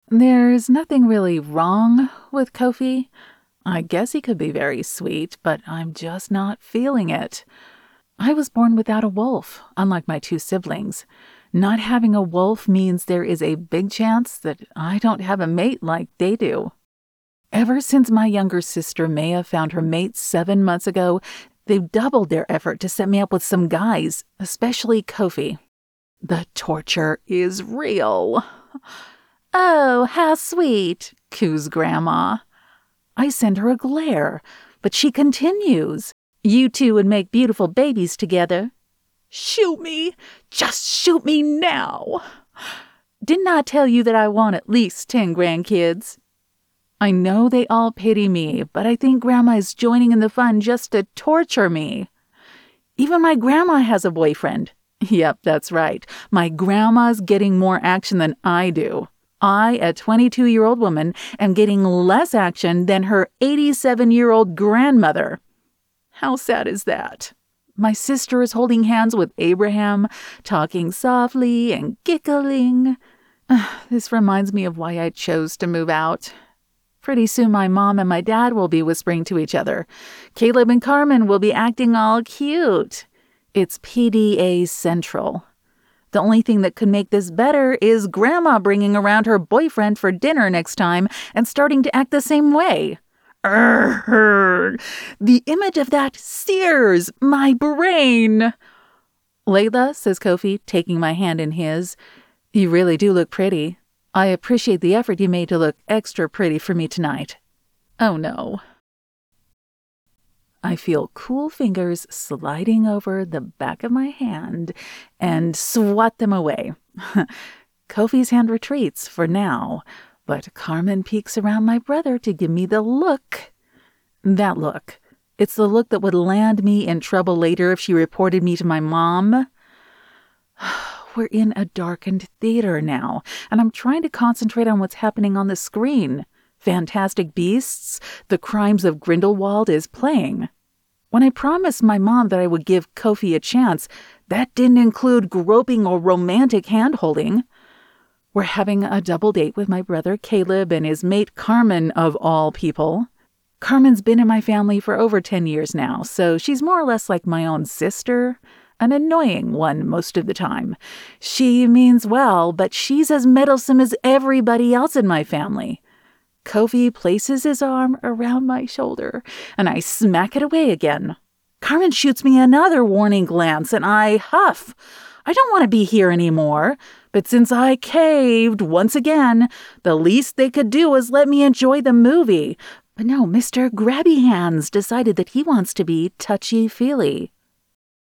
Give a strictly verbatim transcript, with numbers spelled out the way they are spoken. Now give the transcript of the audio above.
There's nothing really wrong with Kofi. I guess he could be very sweet, but I'm just not feeling it. I was born without a wolf, unlike my two siblings. Not having a wolf means there is a big chance that I don't have a mate like they do. Ever since my younger sister Maya found her mate seven months ago, they've doubled their effort to set me up with some guys, especially Kofi. The torture is real. "Oh, how sweet," coos Grandma. I send her a glare, but she continues. "You two would make beautiful babies together." "Shoot me! Just shoot me now!" "Didn't I tell you that I want at least ten grandkids?" I know they all pity me, but I think Grandma is joining in the fun just to torture me. Even my grandma has a boyfriend. Yep, that's right. My grandma's getting more action than I do. I, a twenty-two-year-old woman, am getting less action than her eighty-seven-year-old grandmother. How sad is that? My sister is holding hands with Abraham, talking softly and giggling. This reminds me of why I chose to move out. Pretty soon my mom and my dad will be whispering to each other. Caleb and Carmen will be acting all cute. It's P D A Central. The only thing that could make this better is Grandma bringing around her boyfriend for dinner next time and starting to act the same way. Urgh, the image of that sears my brain. "Layla," says Kofi, taking my hand in his, "you really do look pretty. I appreciate the effort you made to look extra pretty for me tonight." Oh no. I feel cool fingers sliding over the back of my hand and swat them away. Kofi's hand retreats for now, but Carmen peeks around my brother to give me the look. That look. It's the look that would land me in trouble later if she reported me to my mom. We're in a darkened theater now, and I'm trying to concentrate on what's happening on the screen. Fantastic Beasts, The Crimes of Grindelwald is playing. When I promised my mom that I would give Kofi a chance, that didn't include groping or romantic hand-holding. We're having a double date with my brother Caleb and his mate Carmen, of all people. Carmen's been in my family for over ten years now, so she's more or less like my own sister. An annoying one most of the time. She means well, but she's as meddlesome as everybody else in my family. Kofi places his arm around my shoulder, and I smack it away again. Carmen shoots me another warning glance, and I huff. I don't want to be here anymore, but since I caved once again, the least they could do was let me enjoy the movie. But no, Mister Grabby Hands decided that he wants to be touchy-feely.